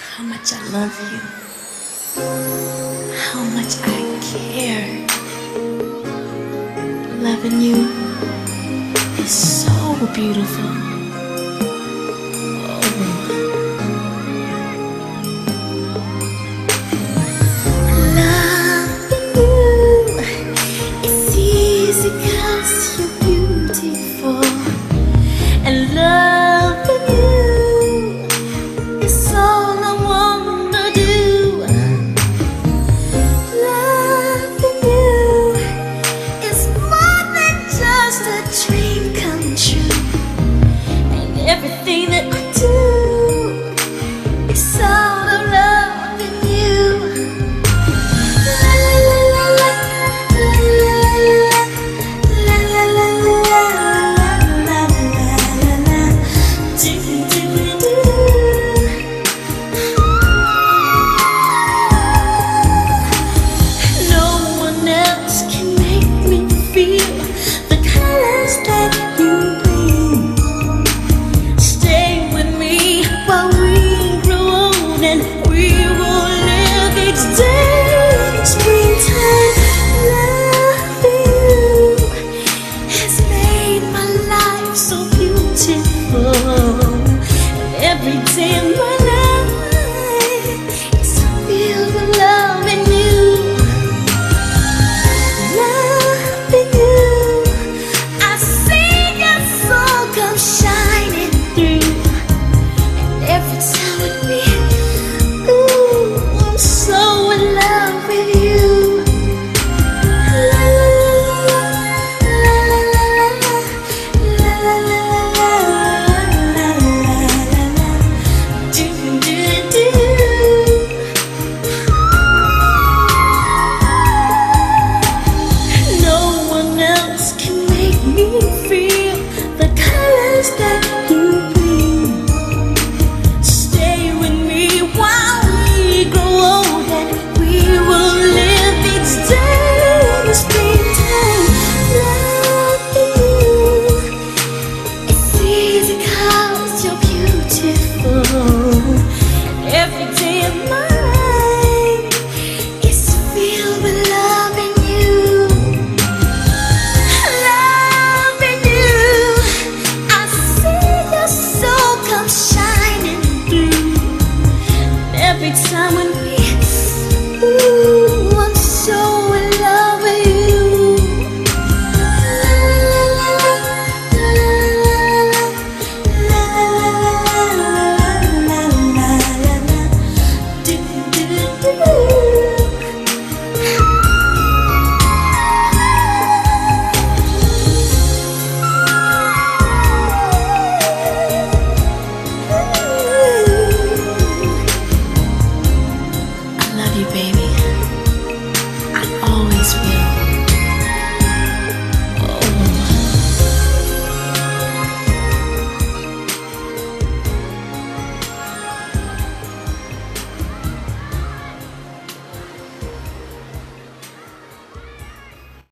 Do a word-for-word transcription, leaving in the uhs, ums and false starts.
how much I love you, how much I care. Loving you is so beautiful. Everything that I do is all of love in you. La la la la la la la la la la. Do do do. No one else can make me feel the colors that you. Every day in my life is filled with love in you. Love in you. I see your soul come shining through. And every time with me, ooh, I'm so in love with you. That you bring, stay with me while we grow old, and we will live each day in the springtime. Loving you, it's easy 'cause you're beautiful. Every day of my life is filled with love in you. Every time when we, ooh, I'm so in love with you. La la la la la la la. Do do do. Baby, I always will.